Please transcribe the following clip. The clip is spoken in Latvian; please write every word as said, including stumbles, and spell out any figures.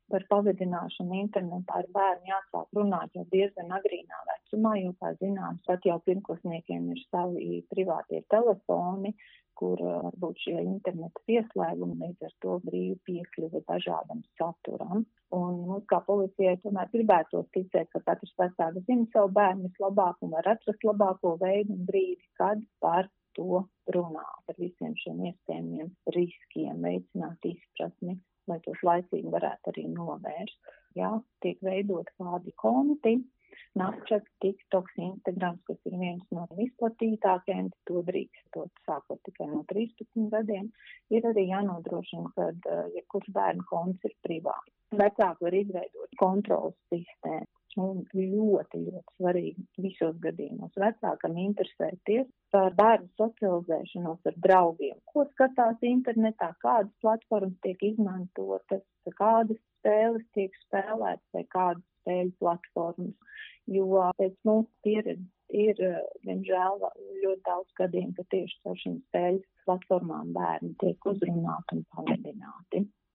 par pavadināšanu internetā ar bērnu jāsāk runāt jau diezgan agrīnā vecumā, jo, kā zināms, pat jau pirmklasniekiem ir savi privātie telefoni, kur varbūt šie interneta pieslēgumi līdz ar to brīvi piekļuvi dažādam saturam. Un mums kā policijai tomēr gribētos ticēt, ka katrs vecāks zina savu bērnu vislabāk un var atrast labāko veidu un brīdi, kad par to runā, par visiem šiem iespējamiem riskiem, veicināt izpratni, lai tos laicīgi varētu arī novērst. Jā, tiek veidot kādi konti, Snapchat, TikToks, Instagrams, kas ir viens no izplatītākajiem, to drīkstot sākot tikai no trīspadsmit gadiem, ir arī jānodrošina, ka jebkurš bērnu konts ir privāts. Vecāki var izveidot kontrolas sistēmu. Un ļoti, ļoti svarīgi visos gadījumos vecākam interesēties par bērnu socializēšanos ar draugiem. Ko skatās internetā, kādas platformas tiek izmantotas, kādas spēles tiek spēlētas vai kādas spēļu platformas. Jo pēc mūsu pieredzes ir, diemžēl, ļoti daudz gadiem, ka tieši caur šīm spēļu platformām bērni tiek uzrunāti un pavadināti.